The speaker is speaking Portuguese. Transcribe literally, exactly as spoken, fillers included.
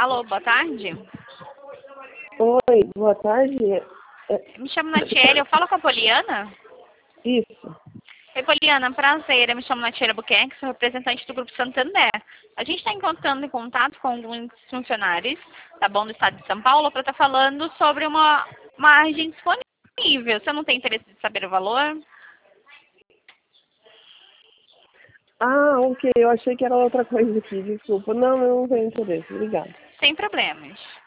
Alô, boa tarde. Oi, boa tarde. É, Me chamo Natiele, eu falo com a Poliana? Isso. Oi, Poliana, prazer. Eu me chamo Natiele Buquerque, sou representante do Grupo Santander. A gente está encontrando em contato com alguns funcionários, tá bom, do estado de São Paulo, para estar falando sobre uma margem disponível. Você não tem interesse de saber o valor? Ah, ok. Eu achei que era outra coisa aqui. Desculpa. Não, eu não tenho interesse. Obrigada. Sem problemas.